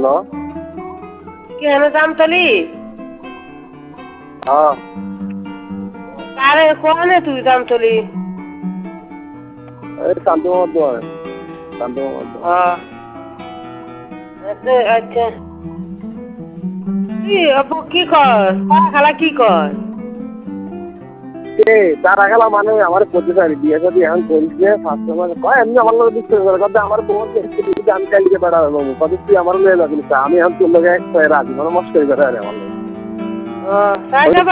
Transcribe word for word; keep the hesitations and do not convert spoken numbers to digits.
hello কেন জামতলি হ্যাঁ আরে কোনে তুই জামতলি এই কান্দু মধ্যে কান্দু মধ্যে হ্যাঁ আচ্ছা আচ্ছা কি আপু কি কর তারা খালা কি কর কে তারা খেলা মানে আমার করতে পারি বিয়ে যদি এখন করিস ফার্স্ট সময় কয় এমনি আমার লোক বিশ্বাস করে কথা আমার বোন আমি কালকে বেড়া হবো কত তুই আমার মেয়ে যাবি আমি এখন তোর লোক এক রাজি মানে মস্ত করে আমার লোক ও তাই